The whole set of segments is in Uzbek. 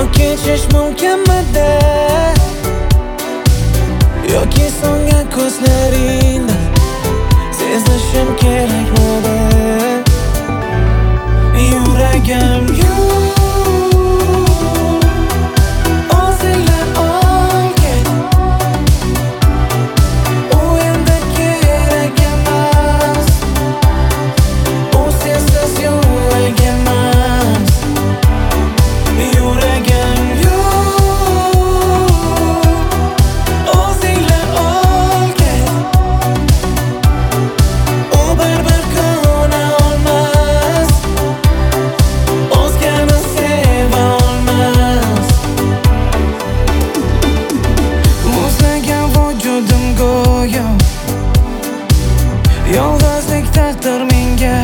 kechish mumkinmidi? Yoki so'ngan ko'zlaringni sezishim kerakmidi? Yuragim o'zinglar olgin, u endi kerak emas, u sensiz yurag emas. Yuragim o'zinglar olgin, u baribir ko'na olmas, o'zgani seva olmas. Muzlagan vujudim go'yo yolg'izlik ta'tir menga,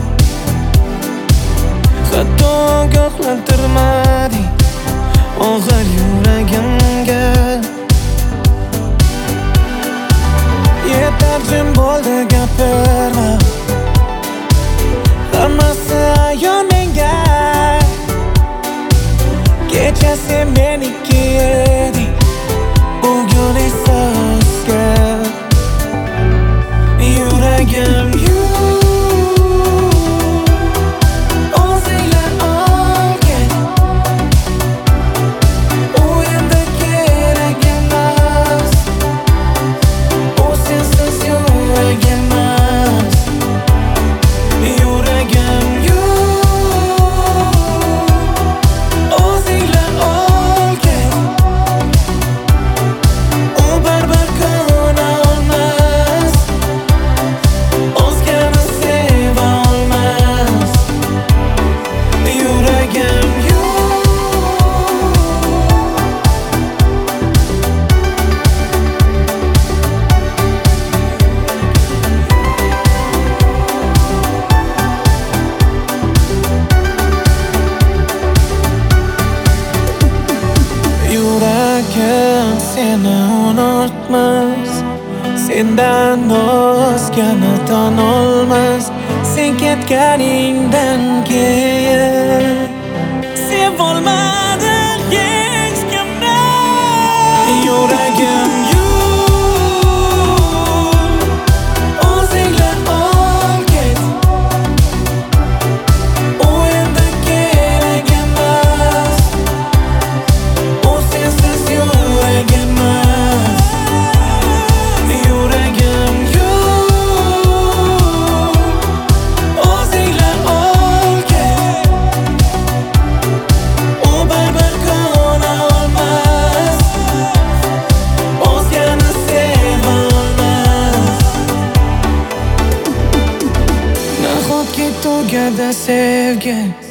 hatto ogohlantirmading og'ir yuragimga. Yetar, jim bo'ldi, gapirma, hammasi ayon menga. Kecha sen meniki eding, bugun esa o'zga. Yuragim o'zinglar olgin, u endi kerak emas, u sensiz yurag emas. Yuragim o'zinglar olgin, u baribir ko'na olmas, o'zgani seva olmas. Yuragim yuragim seni unutmas, sendan o'zgani tan olmas. Sen ketganingdan keyin sevolmadim hech kimni. Yuragim o'zinglar olgin, u endi kerak emas, u sensiz yurag emas. Yuragim o'zinglar olgin, u baribir ko'na olmas, o'zgani seva olmas. Nahotki tugadi sevgi,